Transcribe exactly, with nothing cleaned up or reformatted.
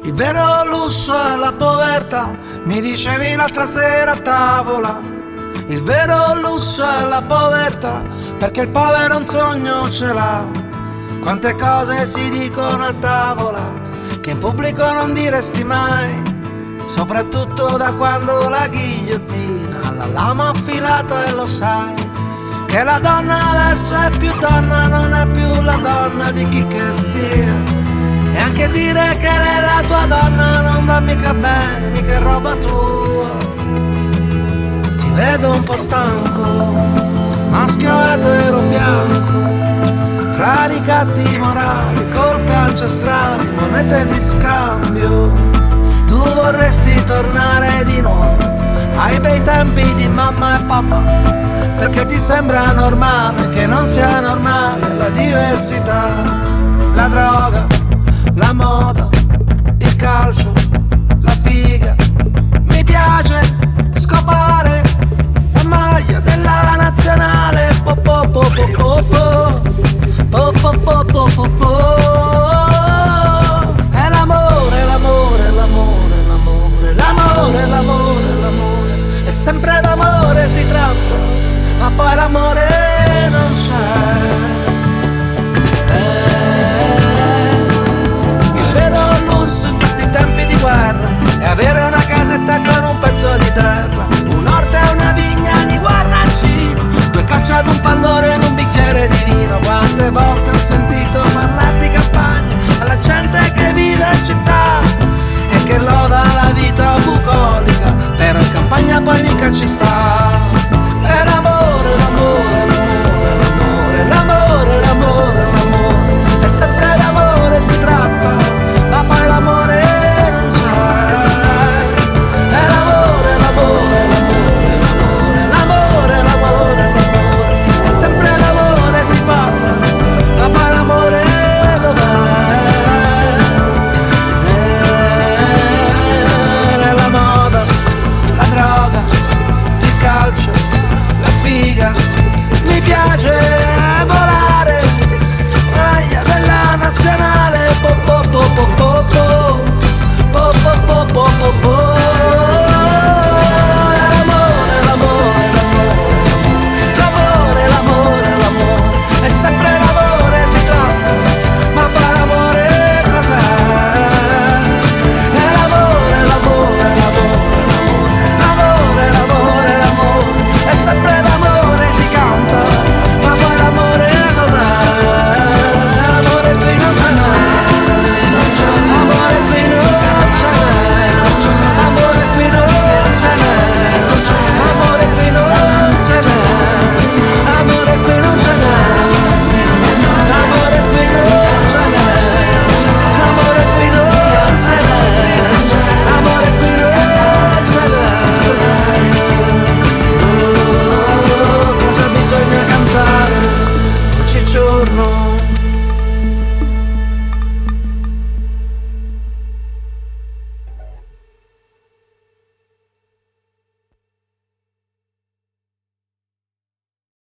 Il vero lusso è la povertà, mi dicevi l'altra sera a tavola. Il vero lusso è la povertà, perché il povero un sogno ce l'ha. Quante cose si dicono a tavola, che in pubblico non diresti mai, soprattutto da quando la ghigliottina la lama ha affilato. E lo sai, che la donna adesso è più donna, non è più la donna di chi che sia. E anche dire che lei è la tua donna non va mica bene, mica è roba tua. Ti vedo un po' stanco, maschio etero bianco, fra ricatti morali, colpe ancestrali, monete di scambio. Tu vorresti tornare di nuovo ai bei tempi di mamma e papà, perché ti sembra normale che non sia normale la diversità. La droga, la moda, il calcio, la figa. Mi piace scopare la maglia della nazionale. Po po po po po po po po po po po po. È l'amore, l'amore, l'amore, l'amore, l'amore, l'amore, l'amore. E sempre d'amore si tratta, ma poi l'amore non c'è.